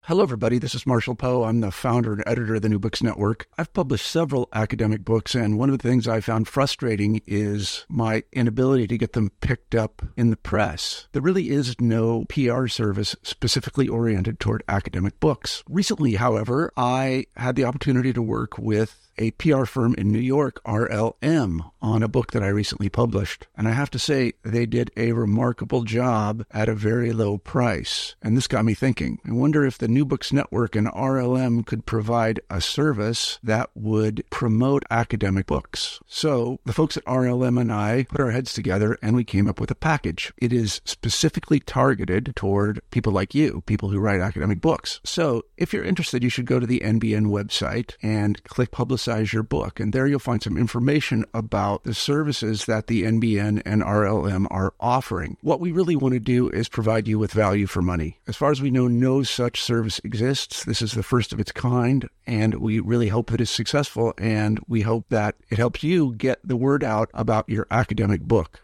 Hello, everybody. This is Marshall Poe. I'm the founder and editor of the New Books Network. I've published several academic books, and one of the things I found frustrating is my inability to get them picked up in the press. There really is no PR service specifically oriented toward academic books. Recently, however, I had the opportunity to work with a PR firm in New York, RLM, on a book that I recently published. And I have to say, they did a remarkable job at a very low price. And this got me thinking. I wonder if the New Books Network and RLM could provide a service that would promote academic books. So the folks at RLM and I put our heads together and we came up with a package. It is specifically targeted toward people like you, people who write academic books. So if you're interested, you should go to the NBN website and click Publicize Your Book. And there you'll find some information about the services that the NBN and RLM are offering. What we really want to do is provide you with value for money. As far as we know, no such service exists. This is the first of its kind, and we really hope that it's successful, and we hope that it helps you get the word out about your academic book.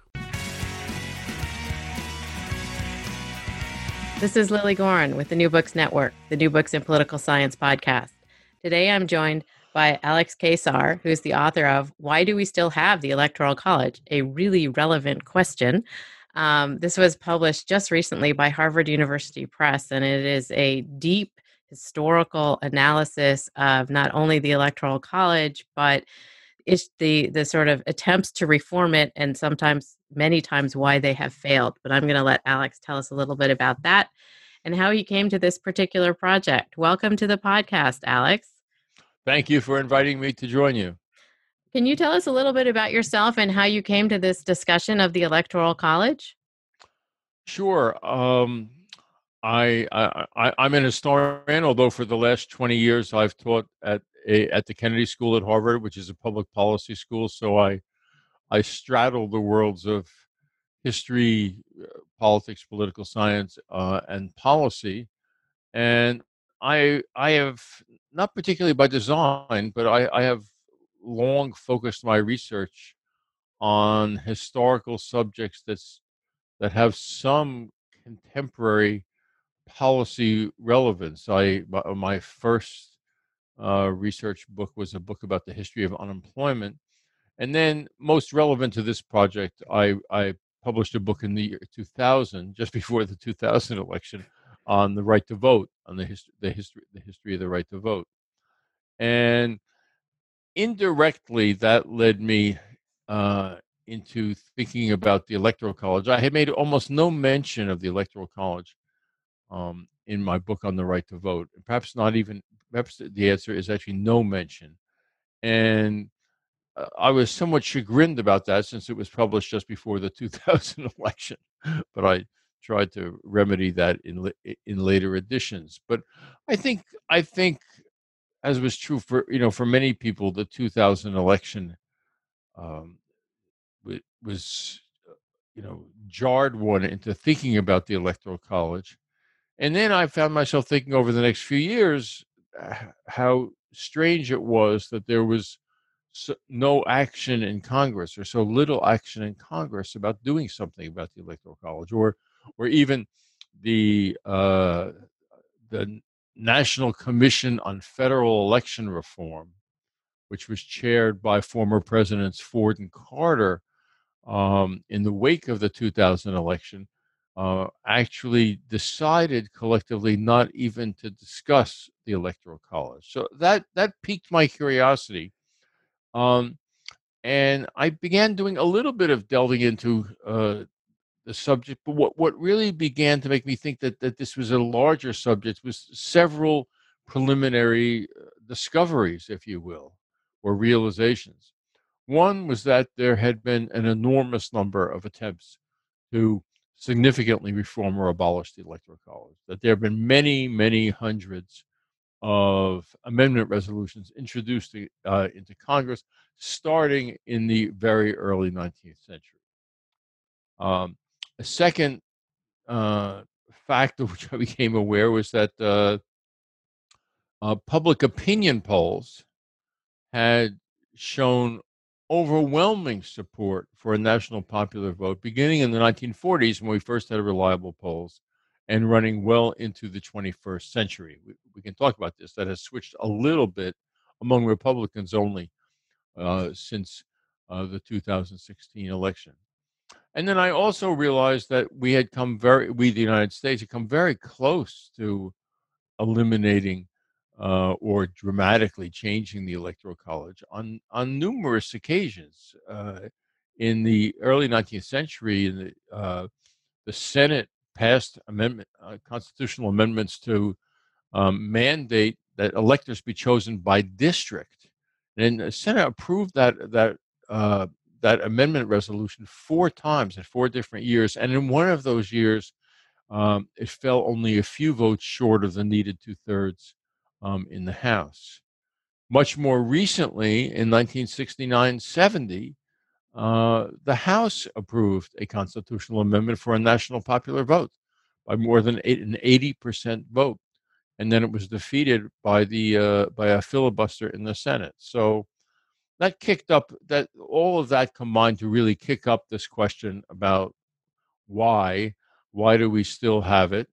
This is Lily Gorin with the New Books Network, the New Books in Political Science podcast. Today I'm joined by Alex Kaysar, who's the author of Why Do We Still Have the Electoral College? A really relevant question. This was published just recently by Harvard University Press, and it is a deep historical analysis of not only the Electoral College, but it's the sort of attempts to reform it, and sometimes, many times, why they have failed. But I'm going to let Alex tell us a little bit about that and how he came to this particular project. Welcome to the podcast, Alex. Thank you for inviting me to join you. Can you tell us a little bit about yourself and how you came to this discussion of the Electoral College? Sure. I'm an historian, although for the last 20 years I've taught at the Kennedy School at Harvard, which is a public policy school. So I straddle the worlds of history, politics, political science, and policy. And I have, not particularly by design, but I have long focused my research on historical subjects that have some contemporary policy relevance. My first research book was a book about the history of unemployment, and then most relevant to this project, I published a book in the year 2000, just before the 2000 election, on the right to vote, on the history of the right to vote, and indirectly that led me into thinking about the Electoral College. I had made almost no mention of the Electoral College in my book on the right to vote. Perhaps not even. Perhaps the answer is actually no mention, and I was somewhat chagrined about that since it was published just before the 2000 election. But I tried to remedy that in later editions. But I think as was true for many people, the 2000 election um, was jarred one into thinking about the Electoral College. And then I found myself thinking over the next few years how strange it was that there was no action in Congress, or so little action in Congress about doing something about the Electoral College, or even the uh, the National Commission on Federal Election Reform, which was chaired by former Presidents Ford and Carter in the wake of the 2000 election, actually decided collectively not even to discuss the Electoral College. So that piqued my curiosity. Um, and I began doing a little bit of delving into the subject. But what really began to make me think that this was a larger subject was several preliminary discoveries, if you will, or realizations. One was that there had been an enormous number of attempts to significantly reform or abolish the Electoral College, that there have been many, many hundreds of amendment resolutions introduced into Congress starting in the very early 19th century. Um, a second fact of which I became aware was that public opinion polls had shown overwhelming support for a national popular vote beginning in the 1940s when we first had reliable polls, and running well into the 21st century. We can talk about this. That has switched a little bit among Republicans only since the 2016 election. And then I also realized that we, the United States, had come very close to eliminating or dramatically changing the Electoral College on numerous occasions. In the early 19th century, the Senate passed constitutional amendments to mandate that electors be chosen by district, and the Senate approved that amendment resolution 4 times in 4 different years, and in one of those years, it fell only a few votes short of the needed 2/3 in the House. Much more recently, in 1969-70, the House approved a constitutional amendment for a national popular vote by more than an 80% vote, and then it was defeated by a filibuster in the Senate. So that kicked up that all of that combined to really kick up this question about why do we still have it?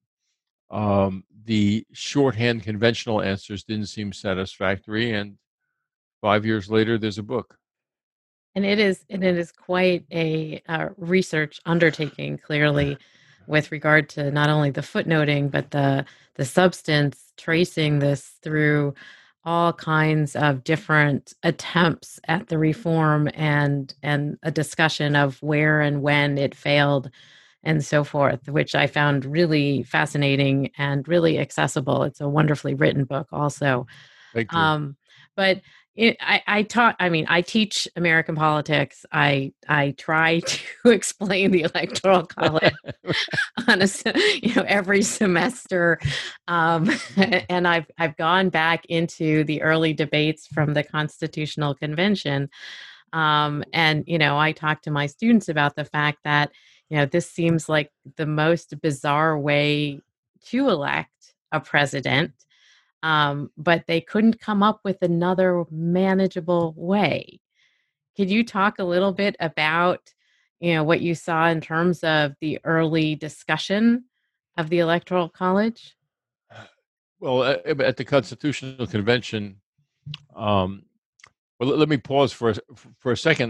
The shorthand conventional answers didn't seem satisfactory, and 5 years later, there's a book. And it is quite a research undertaking, clearly, with regard to not only the footnoting but the substance, tracing this through all kinds of different attempts at the reform and a discussion of where and when it failed and so forth, which I found really fascinating and really accessible. It's a wonderfully written book also. Thank you. But I teach American politics. I try to explain the Electoral College on every semester, and I've gone back into the early debates from the Constitutional Convention, and I talk to my students about the fact that this seems like the most bizarre way to elect a president. But they couldn't come up with another manageable way. Could you talk a little bit about, what you saw in terms of the early discussion of the Electoral College? Well, at the Constitutional Convention, well, let me pause for a second.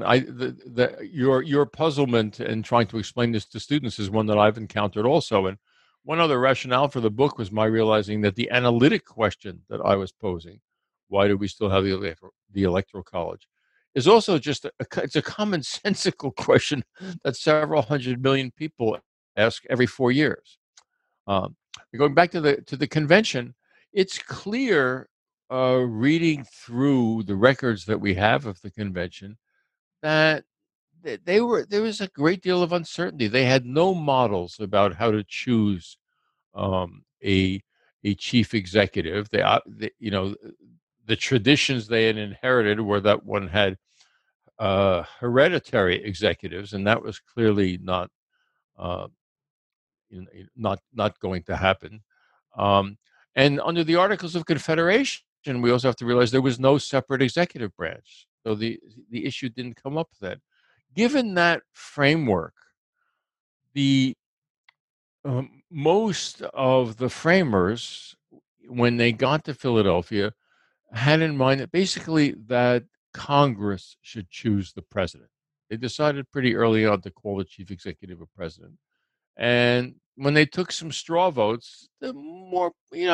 Your puzzlement in trying to explain this to students is one that I've encountered also. And one other rationale for the book was my realizing that the analytic question that I was posing, why do we still have the Electoral College, is also just it's a commonsensical question that several hundred million people ask every 4 years. Going back to the convention, it's clear, reading through the records that we have of the convention, that there was a great deal of uncertainty. They had no models about how to choose a chief executive. The traditions they had inherited were that one had hereditary executives, and that was clearly not uh, not going to happen. And under the Articles of Confederation, we also have to realize there was no separate executive branch, so the issue didn't come up then. Given that framework, the most of the framers, when they got to Philadelphia, had in mind that basically that Congress should choose the president. They decided pretty early on to call the chief executive a president. And when they took some straw votes, the more,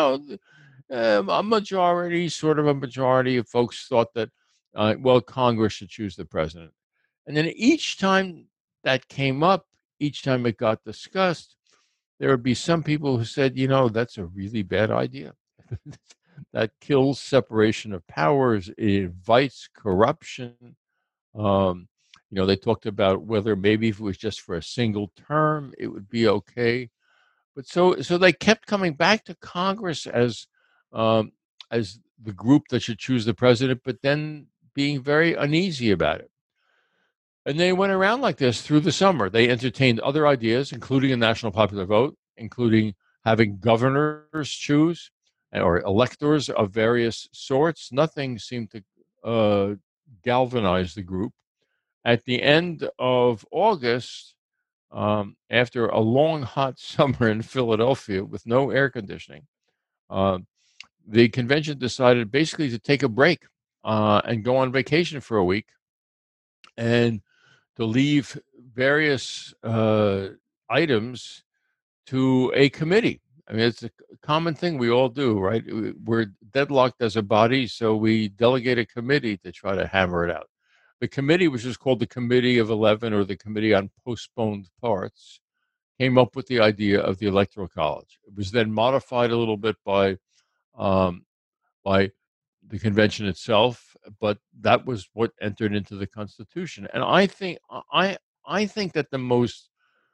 a majority, sort of a majority of folks thought that, Congress should choose the president. And then each time that came up, each time it got discussed, there would be some people who said, that's a really bad idea. That kills separation of powers. It invites corruption. They talked about whether maybe if it was just for a single term, it would be okay. But so they kept coming back to Congress as the group that should choose the president, but then being very uneasy about it. And they went around like this through the summer. They entertained other ideas, including a national popular vote, including having governors choose or electors of various sorts. Nothing seemed to galvanize the group. At the end of August, after a long, hot summer in Philadelphia with no air conditioning, uh, the convention decided basically to take a break and go on vacation for a week and to leave various items to a committee. I mean, it's a common thing we all do, right? We're deadlocked as a body, so we delegate a committee to try to hammer it out. The committee, which is called the Committee of 11 or the Committee on Postponed Parts, came up with the idea of the Electoral College. It was then modified a little bit um, by the convention itself, but that was what entered into the Constitution. And I think that the most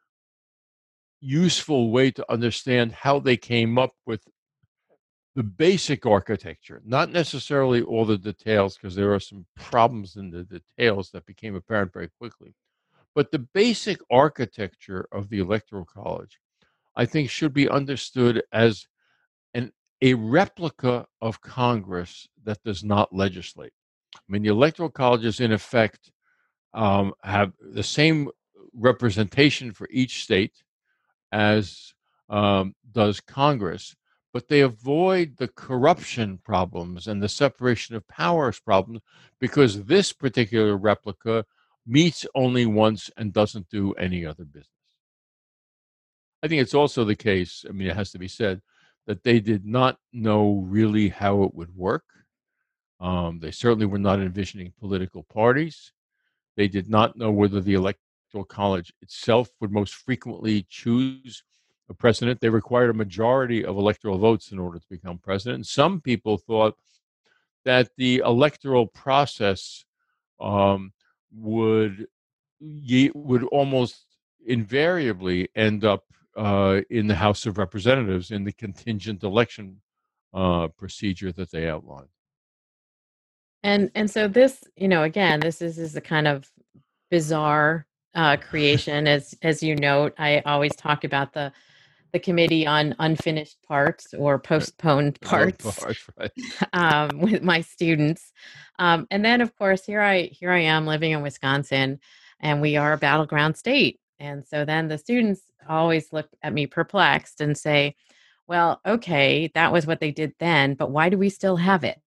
useful way to understand how they came up with the basic architecture, not necessarily all the details, because there are some problems in the details that became apparent very quickly. But the basic architecture of the Electoral College, I think, should be understood as an a replica of Congress that does not legislate. I mean, the Electoral colleges, in effect, have the same representation for each state as does Congress, but they avoid the corruption problems and the separation of powers problems because this particular replica meets only once and doesn't do any other business. I think it's also the case, I mean, it has to be said, that they did not know really how it would work. They certainly were not envisioning political parties. They did not know whether the Electoral College itself would most frequently choose a president. They required a majority of electoral votes in order to become president. And some people thought that the electoral process um, would would almost invariably end up in the House of Representatives in the contingent election procedure that they outlined. And so this, again, this is a kind of bizarre creation. As you note, I always talk about the Committee on Unfinished Parts or Postponed Parts Right. with my students. And then, of course, here I am living in Wisconsin, and we are a battleground state. And so then the students always look at me perplexed and say, "Well, okay, that was what they did then, but why do we still have it?"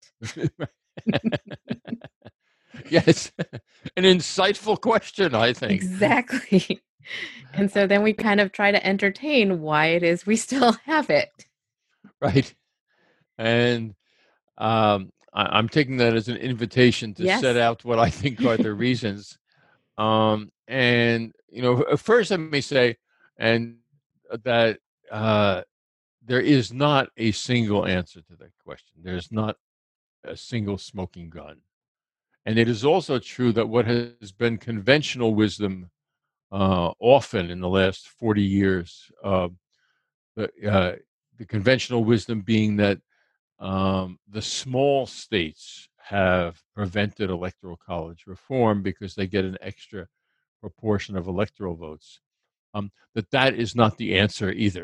Yes, an insightful question, I think. Exactly. And so then we kind of try to entertain why it is we still have it. Right. And I'm taking that as an invitation to set Yes. out what I think are the reasons. And, first let me say, and that there is not a single answer to that question. There's not a single smoking gun. And it is also true that what has been conventional wisdom often in the last 40 years, the, uh, the conventional wisdom being that the small states have prevented electoral college reform because they get an extra proportion of electoral votes. That is not the answer either.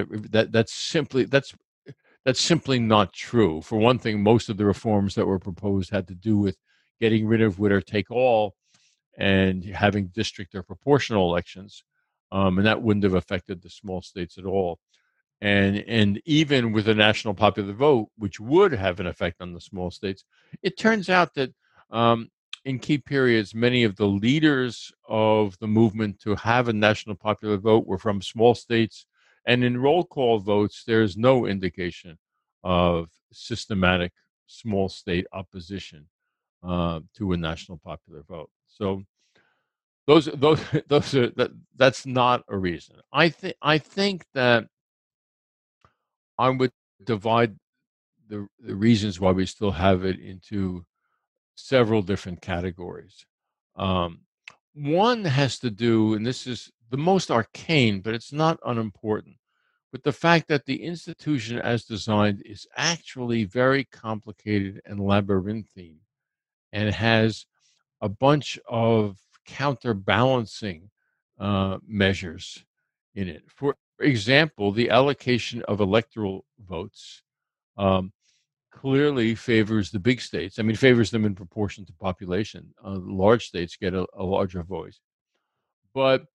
That's simply not true. For one thing, most of the reforms that were proposed had to do with getting rid of winner take all and having district or proportional elections, and that wouldn't have affected the small states at all. And even with a national popular vote, which would have an effect on the small states, it turns out that in key periods, many of the leaders of the movement to have a national popular vote were from small states. And in roll call votes, there's no indication of systematic small state opposition to a national popular vote. So those those are that's not a reason. I think that I would divide the reasons why we still have it into several different categories. Um, One has to do, and this is the most arcane, but it's not unimportant, with the fact that the institution as designed is actually very complicated and labyrinthine and has a bunch of counterbalancing measures in it. For example, the allocation of electoral votes um, clearly favors the big states. I mean, favors them in proportion to population. Large states get a larger voice. But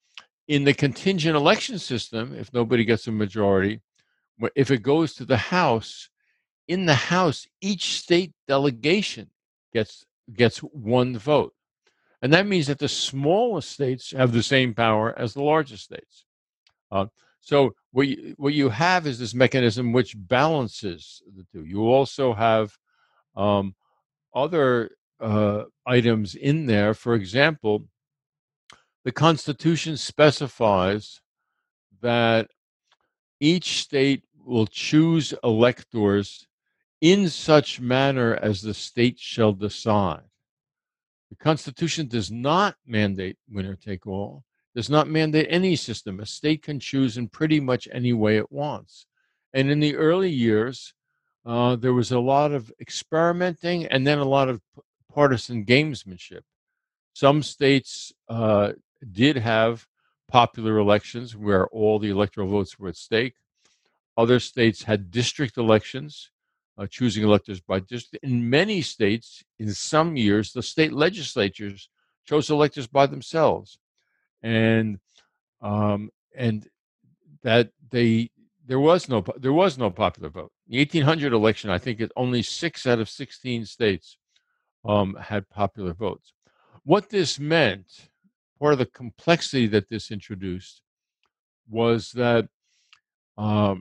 In the contingent election system, if nobody gets a majority, if it goes to the House, in the House, each state delegation gets one vote. And that means that the smallest states have the same power as the largest states. So what you have is this mechanism which balances the two. You also have other items in there. For example, the Constitution specifies that each state will choose electors in such manner as the state shall decide. The Constitution does not mandate winner take all, does not mandate any system. A state can choose in pretty much any way it wants. And in the early years, there was a lot of experimenting and then a lot of partisan gamesmanship. Some states did have popular elections where all the electoral votes were at stake. Other states had district elections, choosing electors by district. In many states, in some years, the state legislatures chose electors by themselves, and um, and that there was no popular vote. The 1800 election, I think, only 6 out of 16 states had popular votes. What this meant, part of the complexity that this introduced, was that um,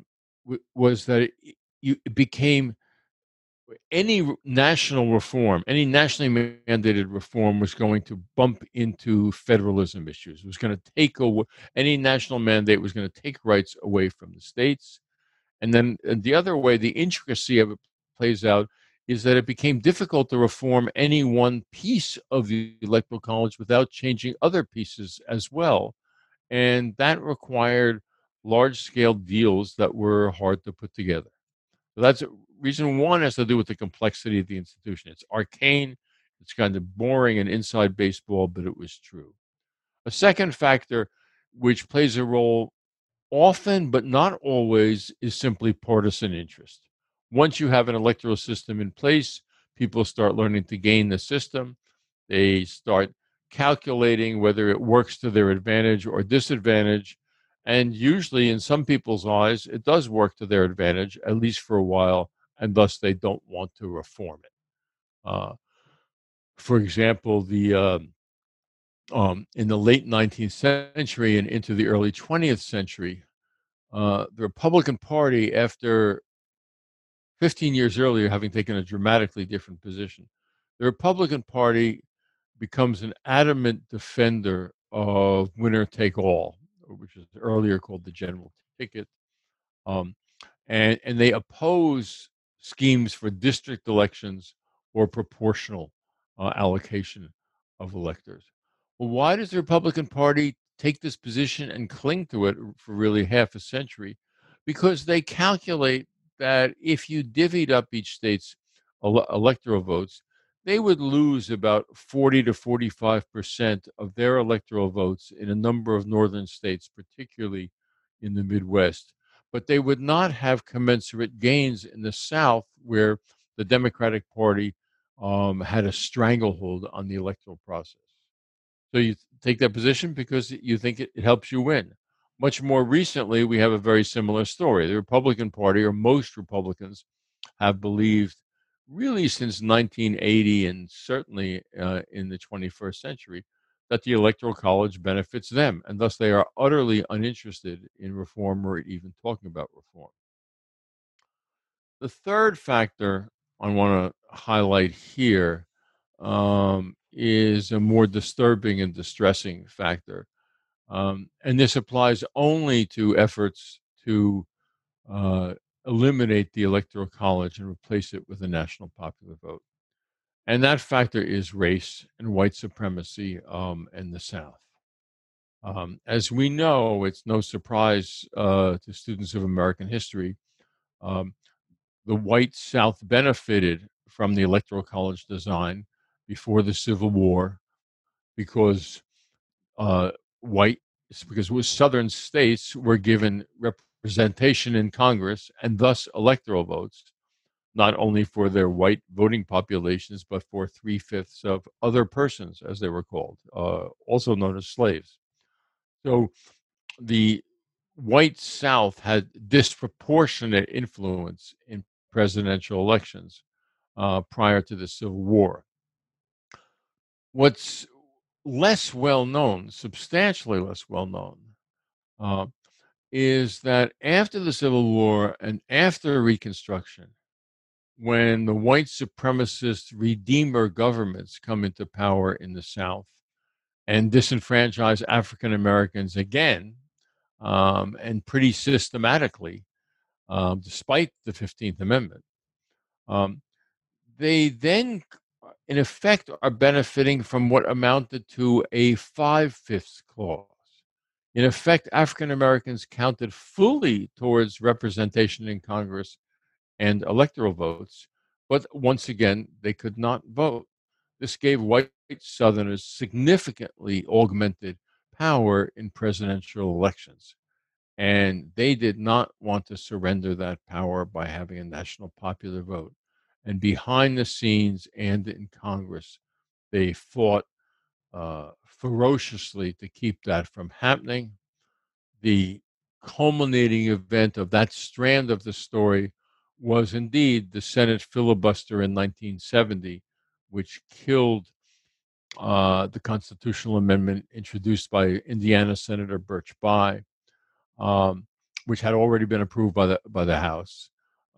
it became any national reform, any nationally mandated reform was going to bump into federalism issues. It was going to take away any national mandate was going to take rights away from the states. And then the other way, the intricacy of it plays out is that it became difficult to reform any one piece of the Electoral College without changing other pieces as well. And that required large scale deals that were hard to put together. So that's reason one has to do with the complexity of the institution. It's arcane, it's kind of boring and inside baseball, but it was true. A second factor, which plays a role often but not always, is simply partisan interest. Once you have an electoral system in place, people start learning to game the system. They start calculating whether it works to their advantage or disadvantage. And usually, in some people's eyes, it does work to their advantage, at least for a while, and thus they don't want to reform it. For example, in the late 19th century and into the early 20th century, the Republican Party, after 15 years earlier having taken a dramatically different position, the Republican Party becomes an adamant defender of winner take all, which was earlier called the general ticket. Um, and they oppose schemes for district elections or proportional allocation of electors. Well, why does the Republican Party take this position and cling to it for really half a century? Because they calculate that if you divvied up each state's electoral votes, they would lose about 40 to 45% of their electoral votes in a number of northern states, particularly in the Midwest. But they would not have commensurate gains in the South, where the Democratic Party had a stranglehold on the electoral process. So you take that position because you think it helps you win. Much more recently, we have a very similar story. The Republican Party, or most Republicans, have believed really since 1980 and certainly in the 21st century that the Electoral College benefits them, and thus they are utterly uninterested in reform or even talking about reform. The third factor I want to highlight here is a more disturbing and distressing factor. And this applies only to efforts to eliminate the Electoral College and replace it with a national popular vote. And that factor is race and white supremacy in the South. As we know, it's no surprise to students of American history, um, the white South benefited from the Electoral College design before the Civil War because uh, white, because Southern states were given representation in Congress and thus electoral votes, not only for their white voting populations, but for 3/5 of other persons, as they were called, also known as slaves. So the white South had disproportionate influence in presidential elections prior to the Civil War. What's less well known, substantially less well known, uh, is that after the Civil War and after Reconstruction, when the white supremacist Redeemer governments come into power in the South and disenfranchise African Americans again, and pretty systematically, despite the 15th Amendment, um, they then, in effect, are benefiting from what amounted to a 5/5 clause. In effect, African Americans counted fully towards representation in Congress and electoral votes, but once again, they could not vote. This gave white Southerners significantly augmented power in presidential elections. And they did not want to surrender that power by having a national popular vote. And behind the scenes and in Congress, they fought ferociously to keep that from happening. The culminating event of that strand of the story was indeed the Senate filibuster in 1970, which killed the constitutional amendment introduced by Indiana Senator Birch Bayh, which had already been approved by the House.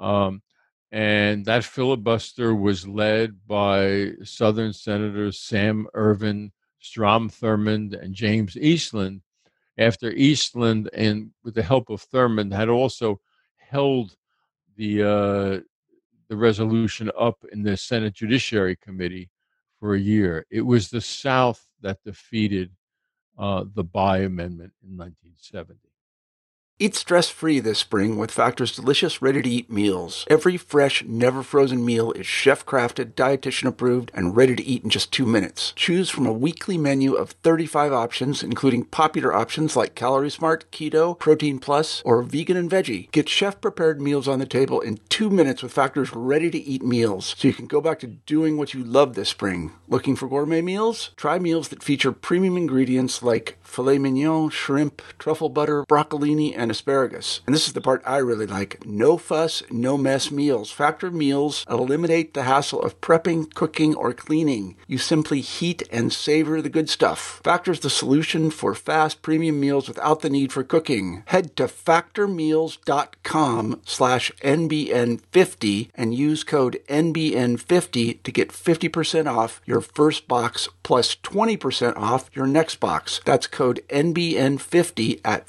And that filibuster was led by Southern Senators Sam Ervin, Strom Thurmond, and James Eastland, after Eastland, and with the help of Thurmond, had also held the resolution up in the Senate Judiciary Committee for a year. It was the South that defeated the Bayh Amendment in 1970. Eat stress-free this spring with Factor's delicious, ready-to-eat meals. Every fresh, never-frozen meal is chef-crafted, dietitian-approved, and ready to eat in just 2 minutes. Choose from a weekly menu of 35 options, including popular options like Calorie Smart, Keto, Protein Plus, or Vegan and Veggie. Get chef-prepared meals on the table in 2 minutes with Factor's ready-to-eat meals, so you can go back to doing what you love this spring. Looking for gourmet meals? Try meals that feature premium ingredients like filet mignon, shrimp, truffle butter, broccolini, and asparagus. And this is the part I really like. No fuss, no mess meals. Factor meals eliminate the hassle of prepping, cooking, or cleaning. You simply heat and savor the good stuff. Factor's the solution for fast premium meals without the need for cooking. Head to factormeals.com/NBN50 and use code NBN50 to get 50% off your first box plus 20% off your next box. That's code NBN50 at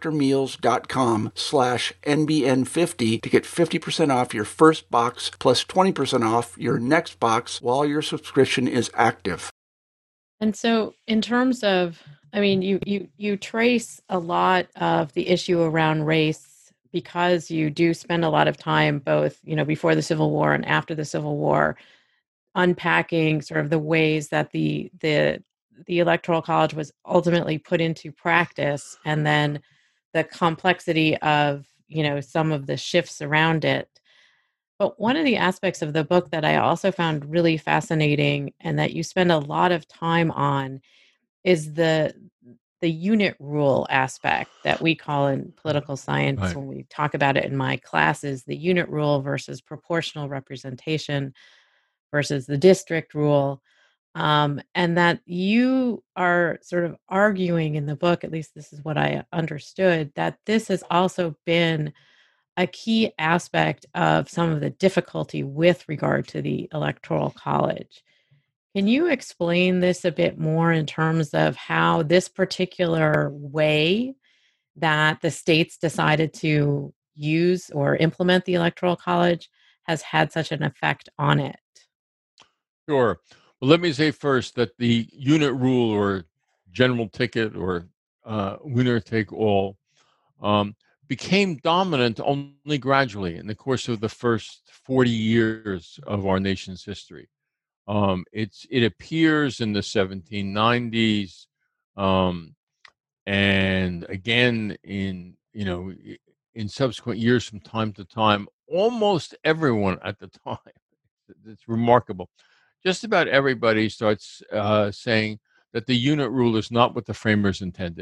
factormeals.com/NBN50 to get 50% off your first box plus 20% off your next box while your subscription is active. And so in terms of, I mean, you trace a lot of the issue around race because you do spend a lot of time both, before the Civil War and after the Civil War, unpacking sort of the ways that the Electoral College was ultimately put into practice, and then the complexity of some of the shifts around it. But one of the aspects of the book that I also found really fascinating and that you spend a lot of time on is the unit rule aspect that we call in political science, Right. when we talk about it in my classes, the unit rule versus proportional representation versus the district rule. And that you are sort of arguing in the book, at least this is what I understood, that this has also been a key aspect of some of the difficulty with regard to the Electoral College. Can you explain this a bit more in terms of how this particular way that the states decided to use or implement the Electoral College has had such an effect on it? Sure. Well, let me say first that the unit rule or general ticket or winner take all um, became dominant only gradually in the course of the first 40 years of our nation's history. It appears in the 1790s, um, and again in subsequent years from time to time. Almost everyone at the time, it's remarkable. Just about everybody starts saying that the unit rule is not what the framers intended,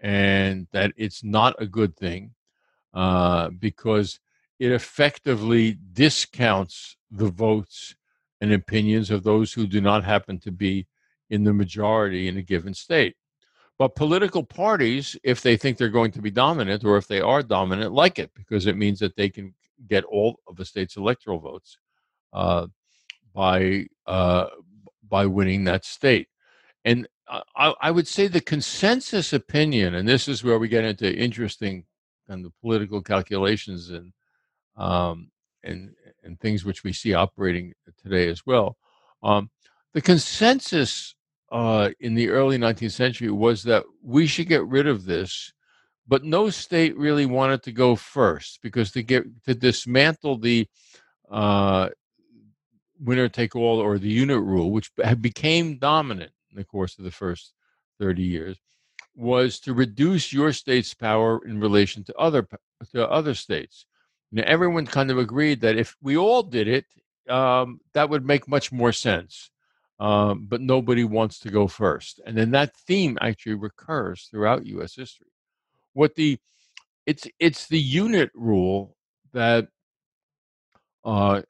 and that it's not a good thing because it effectively discounts the votes and opinions of those who do not happen to be in the majority in a given state. But political parties, if they think they're going to be dominant or if they are dominant, like it because it means that they can get all of the state's electoral votes uh, by uh, by winning that state. And I would say the consensus opinion, and this is where we get into interesting kind of political calculations um, and and things which we see operating today as well. Um, the consensus in the early 19th century was that we should get rid of this, but no state really wanted to go first because to dismantle the uh, winner take all or the unit rule, which became dominant in the course of the first 30 years, was to reduce your state's power in relation to other states. Now, everyone kind of agreed that if we all did it, that would make much more sense. But nobody wants to go first, and then that theme actually recurs throughout U.S. history. What the it's the unit rule that uh,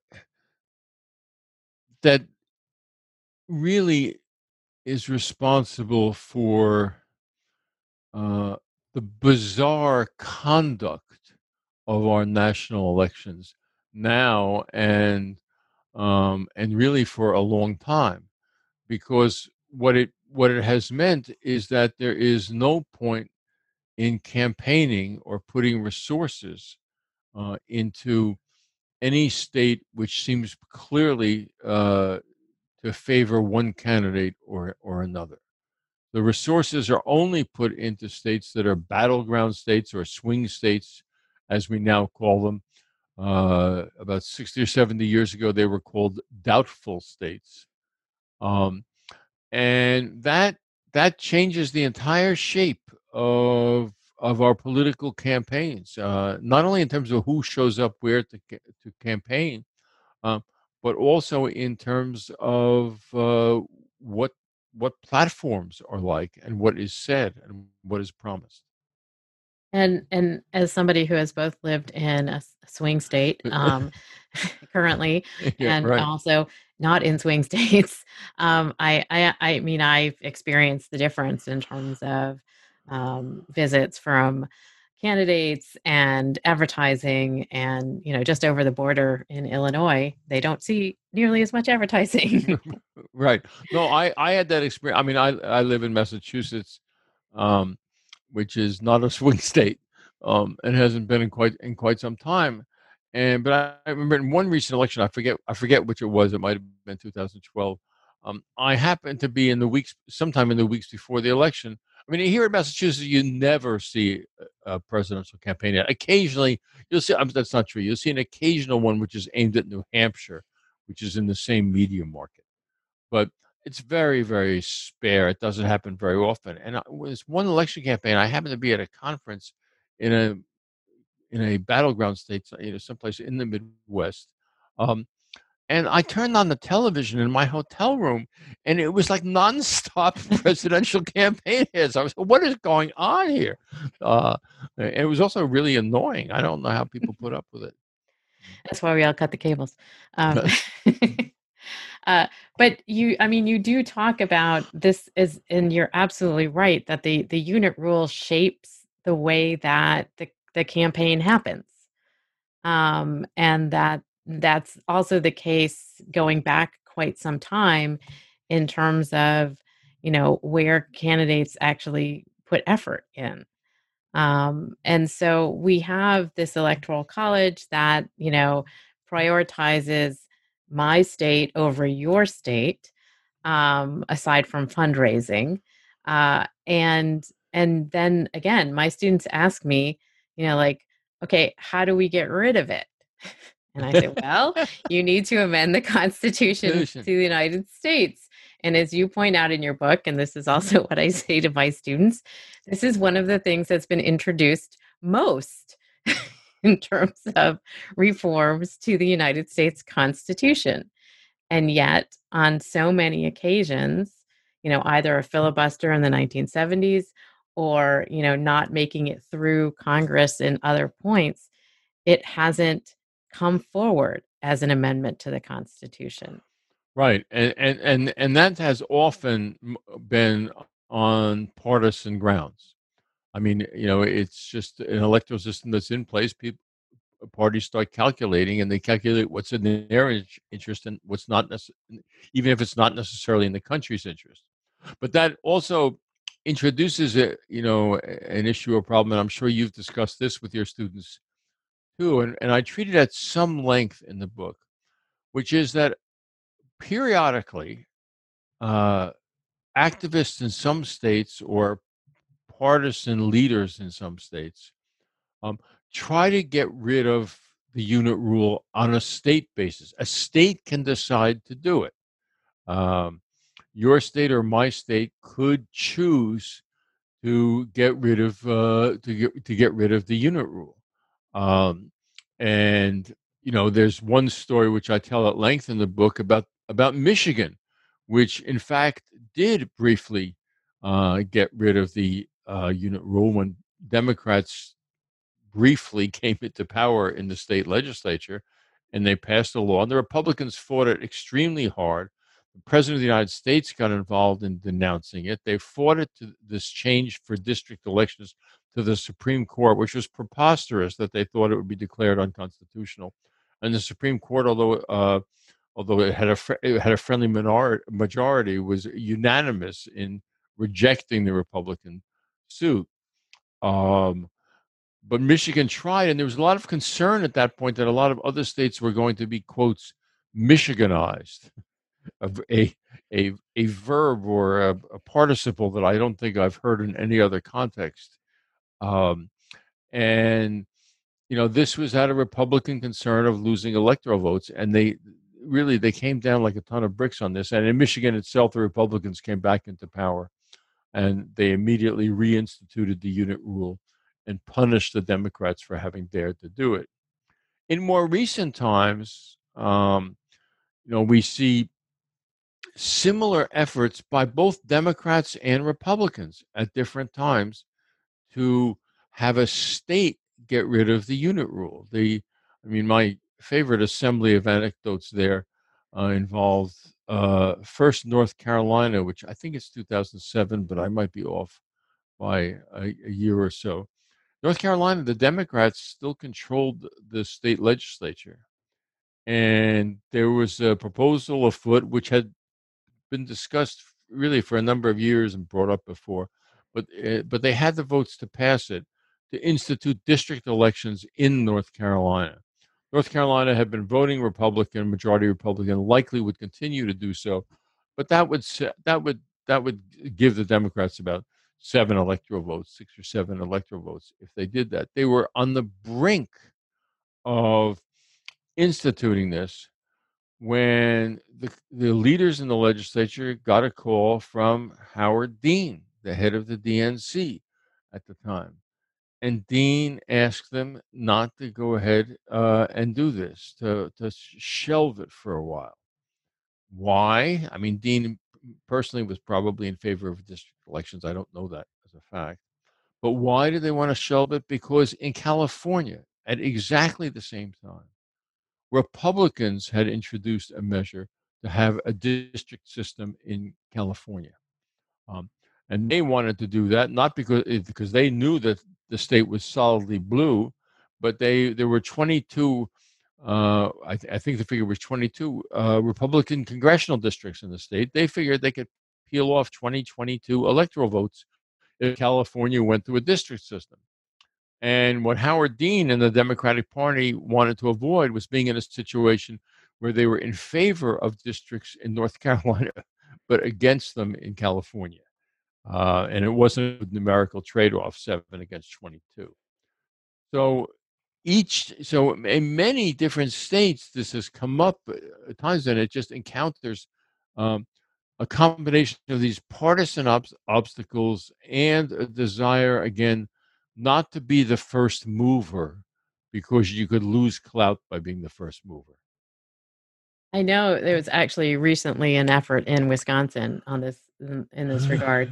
that really is responsible for uh, the bizarre conduct of our national elections now and really for a long time, because what it has meant is that there is no point in campaigning or putting resources into any state which seems clearly to favor one candidate or another. The resources are only put into states that are battleground states or swing states, as we now call them. About 60 or 70 years ago, they were called doubtful states. Um, and that changes the entire shape of our political campaigns, not only in terms of who shows up where to campaign, um, but also in terms of what what platforms are like and what is said and what is promised. And as somebody who has both lived in a swing state, currently, Yeah, and right. also not in swing states, I mean, I've experienced the difference in terms of visits from candidates and advertising, and just over the border in Illinois, they don't see nearly as much advertising. Right. No, I had that experience. I mean, I live in Massachusetts, um, which is not a swing state, and hasn't been in quite some time. And but I remember in one recent election, I forget which it was. It might have been 2012. I happened to be in the weeks, sometime in the weeks before the election. I mean, here in Massachusetts, you never see a presidential campaign. Occasionally, you'll see. That's not true. You'll see an occasional one which is aimed at New Hampshire, which is in the same media market, but it's very, very spare. It doesn't happen very often. And was one election campaign. I happened to be at a conference in a battleground state, someplace in the Midwest. Um, and I turned on the television in my hotel room, and it was like nonstop presidential campaign ads. I was, what is going on here? And it was also really annoying. I don't know how people put up with it. That's why we all cut the cables. Um, uh, but I mean, you do talk about this and you're absolutely right that the unit rule shapes the way that the campaign happens. And that's also the case going back quite some time in terms of, where candidates actually put effort in. And so we have this electoral college that, prioritizes my state over your state, aside from fundraising. And then again, my students ask me, like, okay, how do we get rid of it? And I say, well, you need to amend the Constitution to the United States. And as you point out in your book, and this is also what I say to my students, this is one of the things that's been introduced most in terms of reforms to the United States Constitution. And yet, on so many occasions, either a filibuster in the 1970s or, not making it through Congress in other points, it hasn't come forward as an amendment to the Constitution. Right, and that has often been on partisan grounds. I mean, it's just an electoral system that's in place. People, parties start calculating, and they calculate what's in their interest and what's not even if it's not necessarily in the country's interest. But that also introduces an issue or problem, and I'm sure you've discussed this with your students too. And I treat it at some length in the book, which is that periodically, uh, activists in some states or partisan leaders in some states um, try to get rid of the unit rule on a state basis. A state can decide to do it. Um, your state or my state could choose to get rid of to get rid of the unit rule. Um, and there's one story which I tell at length in the book about Michigan, which in fact did briefly get rid of the unit rule when Democrats briefly came into power in the state legislature, and they passed a law. And the Republicans fought it extremely hard. The president of the United States got involved in denouncing it. They fought it to this change for district elections to the Supreme Court, which was preposterous that they thought it would be declared unconstitutional. And the Supreme Court, although it had a friendly majority, was unanimous in rejecting the Republican suit. Um, but Michigan tried, and there was a lot of concern at that point that a lot of other states were going to be, quotes, Michiganized, a a verb or a participle that I don't think I've heard in any other context. Um, and this was out of Republican concern of losing electoral votes, and they came down like a ton of bricks on this. And in Michigan itself, the Republicans came back into power, and they immediately reinstituted the unit rule and punished the Democrats for having dared to do it. In more recent times, we see similar efforts by both Democrats and Republicans at different times to have a state get rid of the unit rule. My favorite assembly of anecdotes there involved first North Carolina, which I think it's 2007, but I might be off by a year or so. North Carolina, the Democrats still controlled the state legislature. And there was a proposal afoot which had been discussed really for a number of years and brought up before, but they had the votes to pass it, to institute district elections in North Carolina. North Carolina had been voting Republican, majority Republican, likely would continue to do so, but that would give the Democrats about 6 or 7 electoral votes if they did that. They were on the brink of instituting this when the leaders in the legislature got a call from Howard Dean, the head of the DNC at the time. And Dean asked them not to go ahead and do this, to shelve it for a while. Why? I mean, Dean personally was probably in favor of district elections. I don't know that as a fact. But why do they want to shelve it? Because in California, at exactly the same time, Republicans had introduced a measure to have a district system in California. And they wanted to do that, not because they knew that the state was solidly blue, but there were 22, I think the figure was 22 Republican congressional districts in the state. They figured they could peel off 22 electoral votes if California went to a district system. And what Howard Dean and the Democratic Party wanted to avoid was being in a situation where they were in favor of districts in North Carolina, but against them in California. And it wasn't a numerical trade-off, 7 against 22. So in many different states, this has come up at times, and it just encounters a combination of these partisan obstacles and a desire, again, not to be the first mover because you could lose clout by being the first mover. I know there was actually recently an effort in Wisconsin on this in this regard.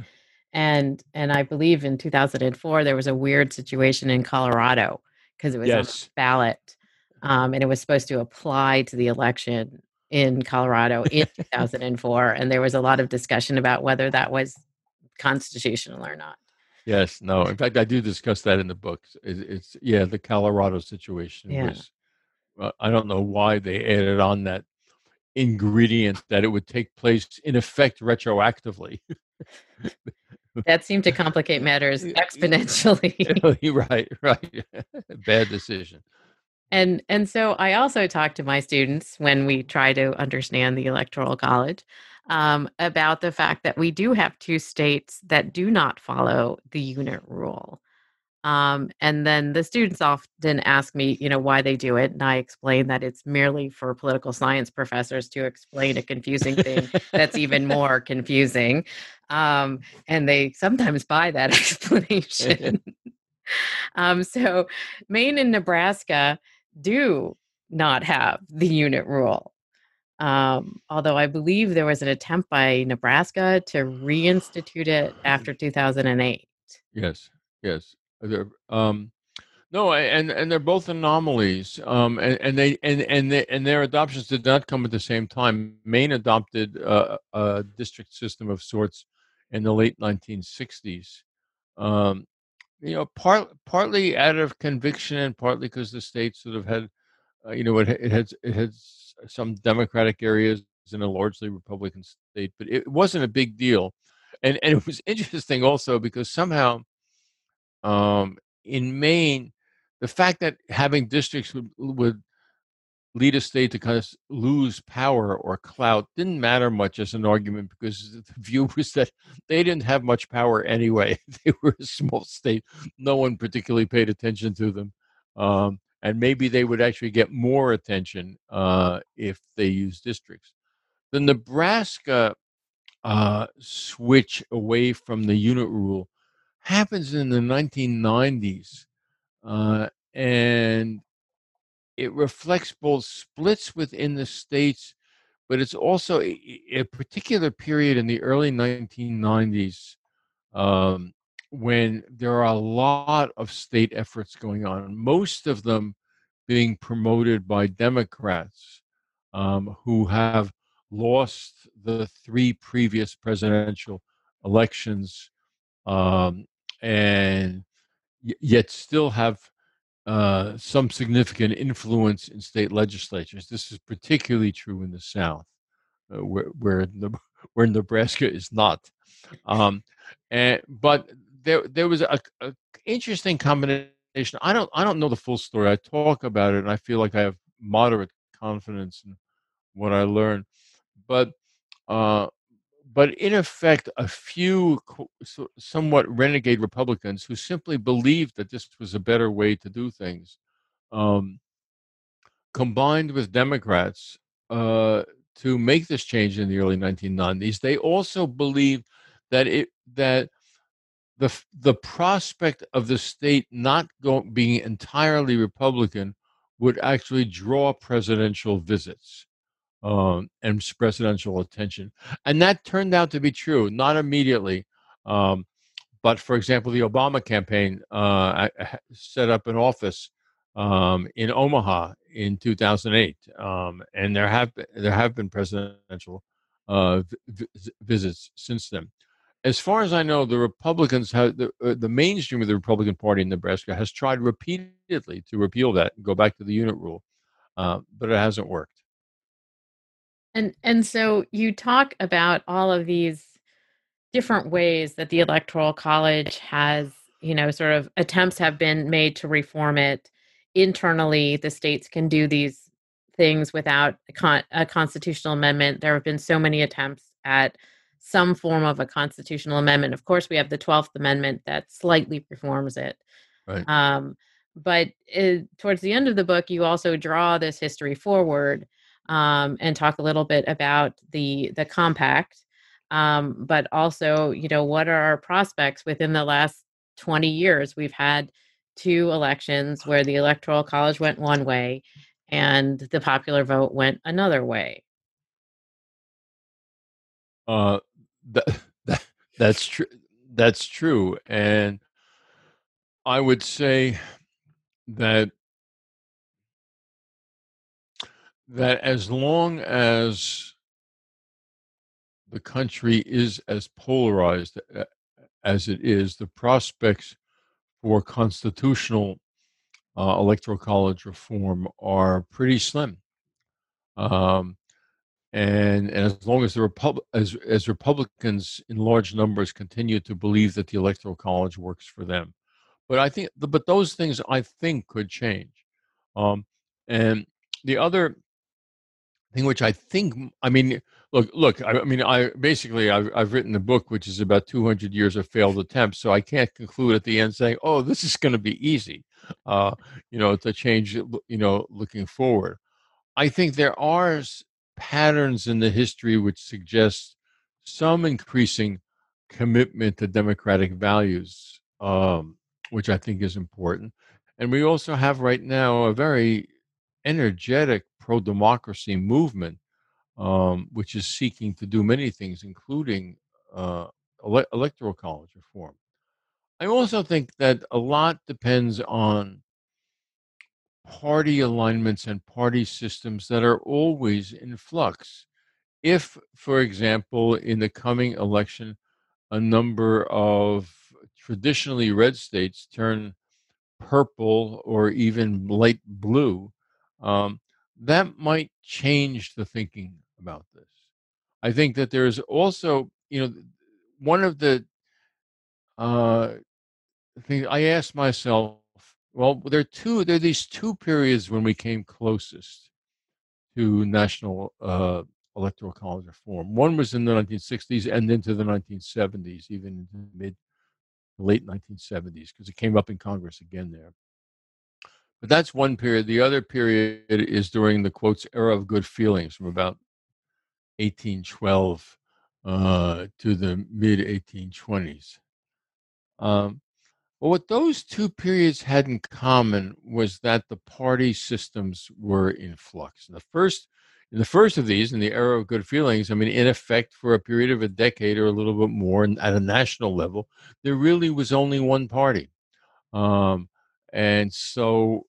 And I believe in 2004 there was a weird situation in Colorado because it was on the Yes. ballot, and it was supposed to apply to the election in Colorado in 2004, and there was a lot of discussion about whether that was constitutional or not. Yes. No. In fact, I do discuss that in the book. It's yeah, the Colorado situation Yeah. was. I don't know why they added on that ingredient that it would take place in effect retroactively. That seemed to complicate matters exponentially. Right. Bad decision. And so I also talk to my students when we try to understand the Electoral College, about the fact that we do have two states that do not follow the unit rule. And then the students often ask me, why they do it. And I explain that it's merely for political science professors to explain a confusing thing that's even more confusing. And they sometimes buy that explanation. So Maine and Nebraska do not have the unit rule. Although I believe there was an attempt by Nebraska to reinstitute it after 2008. Yes. Yes. They're, no, and they're both anomalies. And their adoptions did not come at the same time. Maine adopted a district system of sorts in the late 1960s. Um, partly out of conviction and partly because the state sort of had, it had some Democratic areas in a largely Republican state, but it wasn't a big deal. And it was interesting also because somehow, in Maine, the fact that having districts would lead a state to kind of lose power or clout didn't matter much as an argument because the view was that they didn't have much power anyway. They were a small state. No one particularly paid attention to them. And maybe they would actually get more attention if they used districts. The Nebraska switch away from the unit rule happens in the 1990s. And it reflects both splits within the states, but it's also a particular period in the early 1990s, when there are a lot of state efforts going on, most of them being promoted by Democrats, who have lost the three previous presidential elections, um, and yet still have some significant influence in state legislatures. This is particularly true in the South, where Nebraska is not. But there was a interesting combination. I don't know the full story. I talk about it, and I feel like I have moderate confidence in what I learned. But uh, but in effect, a few somewhat renegade Republicans who simply believed that this was a better way to do things, um, combined with Democrats to make this change in the early 1990s. They also believed that the prospect of the state not being entirely Republican would actually draw presidential visits, and presidential attention. And that turned out to be true, not immediately. But for example, the Obama campaign set up an office in Omaha in 2008, and there have been presidential visits since then. As far as I know, the Republicans have the mainstream of the Republican Party in Nebraska has tried repeatedly to repeal that and go back to the unit rule, but it hasn't worked. And so you talk about all of these different ways that the Electoral College has, sort of attempts have been made to reform it internally. The states can do these things without a constitutional amendment. There have been so many attempts at some form of a constitutional amendment. Of course, we have the 12th Amendment that slightly reforms it. Right. But towards the end of the book, you also draw this history forward, and talk a little bit about the compact, but also, what are our prospects within the last 20 years? We've had two elections where the Electoral College went one way and the popular vote went another way. Uh, that, that's true. That's true. And I would say that as long as the country is as polarized as it is, the prospects for constitutional electoral college reform are pretty slim. Um, and as long as as Republicans in large numbers continue to believe that the electoral college works for them, but those things I think could change. And the other thing, which I think, I mean, look, I mean, I've written a book which is about 200 years of failed attempts, so I can't conclude at the end saying, "Oh, this is going to be easy," uh, to change, looking forward. I think there are patterns in the history which suggest some increasing commitment to democratic values, which I think is important. And we also have right now a very energetic pro democracy movement, which is seeking to do many things, including uh, electoral college reform. I also think that a lot depends on party alignments and party systems that are always in flux. If, for example, in the coming election, a number of traditionally red states turn purple or even light blue, um, that might change the thinking about this. I think that there's also, one of the uh, things I asked myself, well, there are these two periods when we came closest to national electoral college reform. One was in the 1960s and into the 1970s, even in the late 1970s, because it came up in Congress again there. But that's one period. The other period is during the quotes era of good feelings from about 1812 to the mid 1820s. Um, Well, what those two periods had in common was that the party systems were in flux. In the first of these, in the era of good feelings, I mean, in effect, for a period of a decade or a little bit more, at a national level, there really was only one party, and so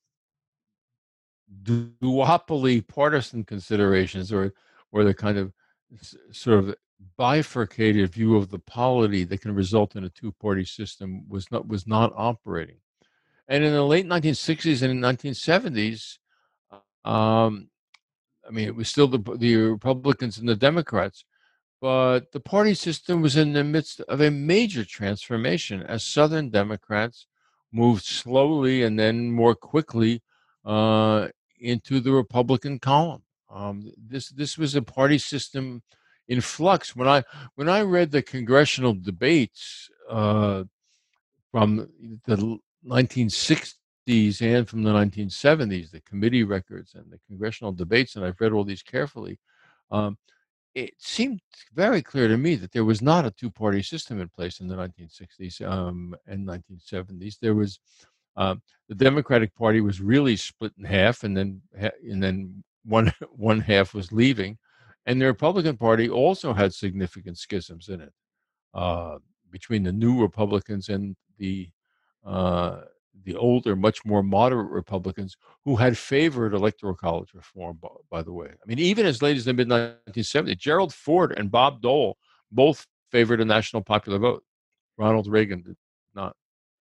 duopoly partisan considerations, or the kind of sort of bifurcated view of the polity that can result in a two-party system was not operating. And in the late 1960s and 1970s, um, I mean, it was still the Republicans and the Democrats, but the party system was in the midst of a major transformation as Southern Democrats moved slowly and then more quickly uh, into the Republican column. This was a party system in flux. When I read the congressional debates from the 1960s and from the 1970s, the committee records and the congressional debates, and I've read all these carefully. Um, it seemed very clear to me that there was not a two-party system in place in the 1960s and 1970s. There was the Democratic Party was really split in half, and then one half was leaving, and the Republican Party also had significant schisms in it uh, between the new Republicans and uh, the older, much more moderate Republicans who had favored electoral college reform. By the way, I mean, even as late as the mid 1970s, Gerald Ford and Bob Dole both favored a national popular vote. Ronald Reagan did not.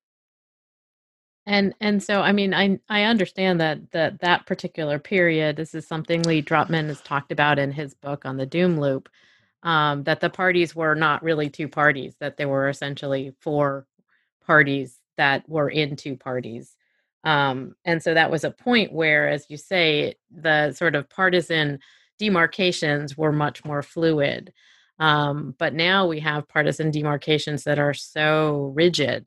And so, I mean, I understand that particular period. This is something Lee Drutman has talked about in his book on the doom loop. That the parties were not really two parties; that there were essentially four parties that were in two parties. And so that was a point where, as you say, the sort of partisan demarcations were much more fluid. But now we have partisan demarcations that are so rigid.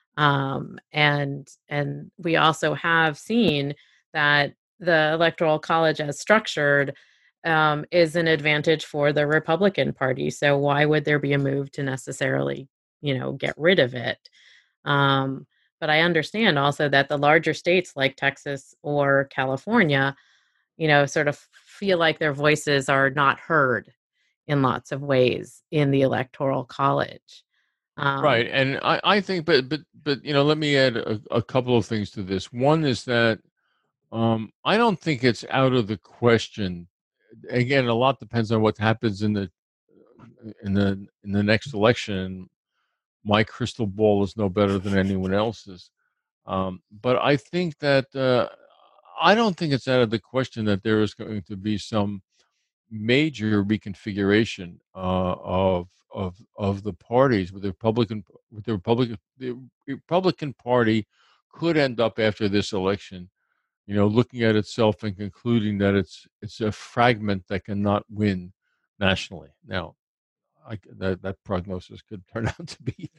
And we also have seen that the electoral college as structured is an advantage for the Republican Party. So why would there be a move to necessarily, get rid of it? Um, but I understand also that the larger states like Texas or California, sort of feel like their voices are not heard in lots of ways in the electoral college. Right, and I think, but let me add a couple of things to this. One is that I don't think it's out of the question. Again, a lot depends on what happens in the next election. My crystal ball is no better than anyone else's. But I think that I don't think it's out of the question that there is going to be some major reconfiguration of the parties. With the Republican Party could end up after this election, looking at itself and concluding that it's a fragment that cannot win nationally. Now, that prognosis could turn out to be,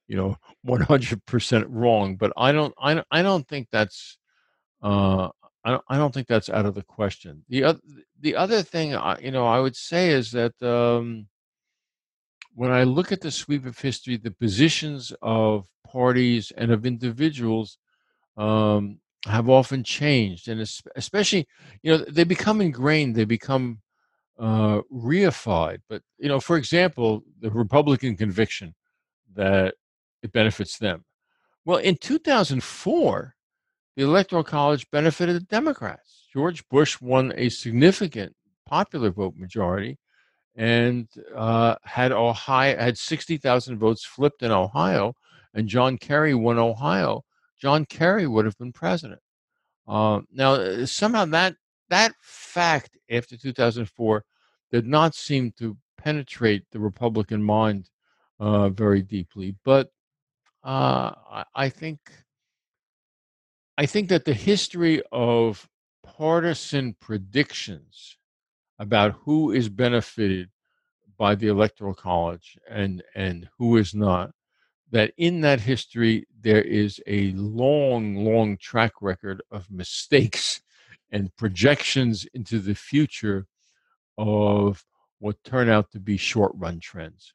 100% wrong. But I don't think that's uh, I don't think that's out of the question. The other thing I would say is that when I look at the sweep of history, the positions of parties and of individuals have often changed, and especially they become ingrained, they become reified. But for example, the Republican conviction that it benefits them. Well, in 2004, the Electoral College benefited the Democrats. George Bush won a significant popular vote majority and had 60,000 votes flipped in Ohio, and John Kerry won Ohio. John Kerry would have been president. Now, somehow that fact after 2004 did not seem to penetrate the Republican mind very deeply. But I think that the history of partisan predictions about who is benefited by the Electoral College and who is not, that in that history there is a long, long track record of mistakes and projections into the future of what turn out to be short run trends.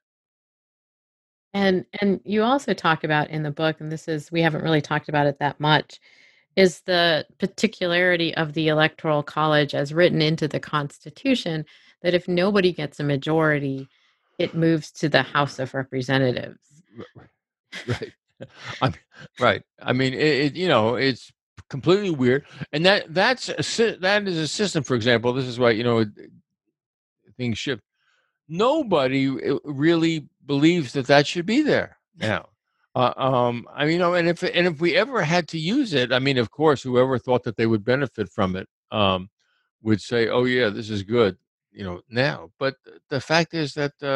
And you also talk about in the book, and we haven't really talked about it that much, is the particularity of the Electoral College as written into the Constitution, that if nobody gets a majority, it moves to the House of Representatives. Right. Right. I mean, it's completely weird, and that is a system. For example, this is why things shift. Nobody really believes that should be there now. I mean, and if we ever had to use it, I mean, of course, whoever thought that they would benefit from it would say, "Oh yeah, this is good," now. But the fact is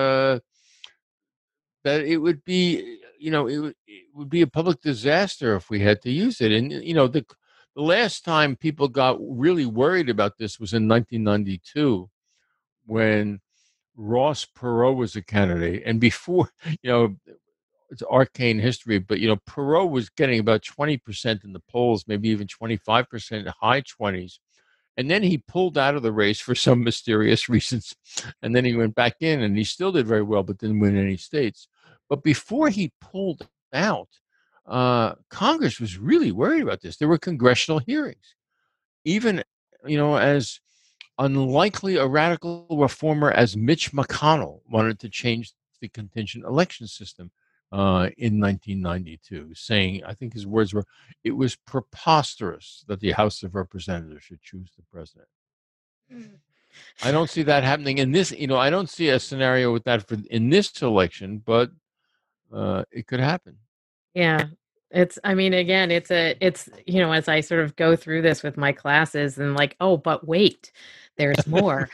that it would be a public disaster if we had to use it. And the last time people got really worried about this was in 1992 when Ross Perot was a candidate, and before it's arcane history, but Perot was getting about 20% in the polls, maybe even 25%, high 20s. And then he pulled out of the race for some mysterious reasons. And then he went back in and he still did very well, but didn't win any states. But before he pulled out, Congress was really worried about this. There were congressional hearings. Even, as unlikely a radical reformer as Mitch McConnell wanted to change the contingent election system in 1992, saying, I think his words were, it was preposterous that the House of Representatives should choose the president. I don't see that happening in this. I don't see a scenario with that in this election, but it could happen. Yeah. I mean, again, it's, as I sort of go through this with my classes and like, oh, but wait, there's more.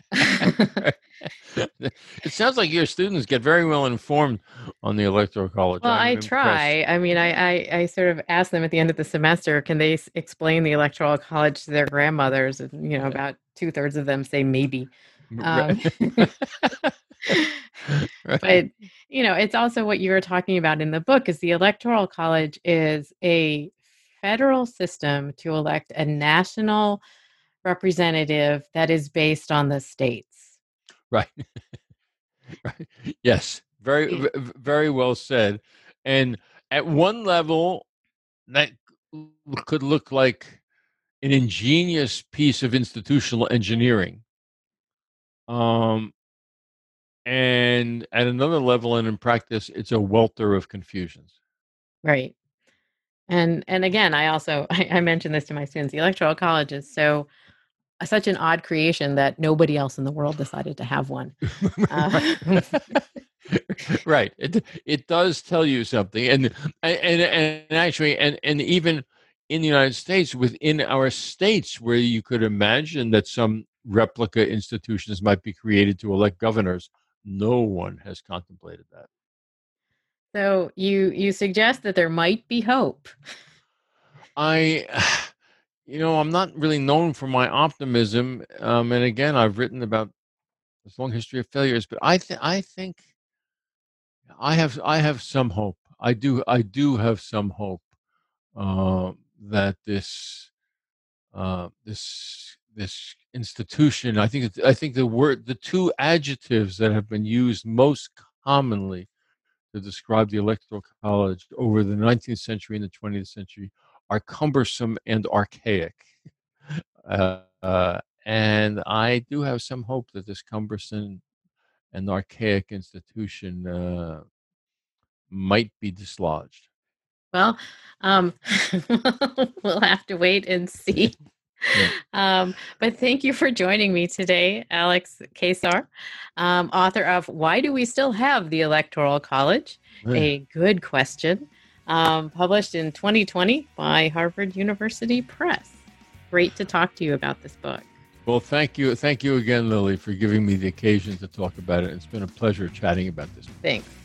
It sounds like your students get very well informed on the Electoral College. Well, I'm I impressed. try. I mean, I sort of ask them at the end of the semester, can they explain the Electoral College to their grandmothers? And, about 2/3 of them say maybe. Right. But, it's also what you were talking about in the book is the Electoral College is a federal system to elect a national representative that is based on the states. Right. Right. Yes. Very, very well said. And at one level, that could look like an ingenious piece of institutional engineering. And at another level and in practice, it's a welter of confusions. Right. And again, I also I mentioned this to my students. The Electoral College is such an odd creation that nobody else in the world decided to have one. Right. Right. It does tell you something, and actually, and even in the United States, within our states, where you could imagine that some replica institutions might be created to elect governors, no one has contemplated that. So you suggest that there might be hope. I, I'm not really known for my optimism, and again, I've written about this long history of failures, but I think I have some hope. I do have some hope that this institution. I think the two adjectives that have been used most commonly to describe the Electoral College over the 19th century and the 20th century are cumbersome and archaic. And I do have some hope that this cumbersome and archaic institution might be dislodged. Well, um, we'll have to wait and see. But thank you for joining me today, Alex Kaczor, author of Why Do We Still Have the Electoral College? A Good Question, published in 2020 by Harvard University Press. Great to talk to you about this book. Well, thank you again, Lily, for giving me the occasion to talk about it. It's been a pleasure chatting about this. Thanks.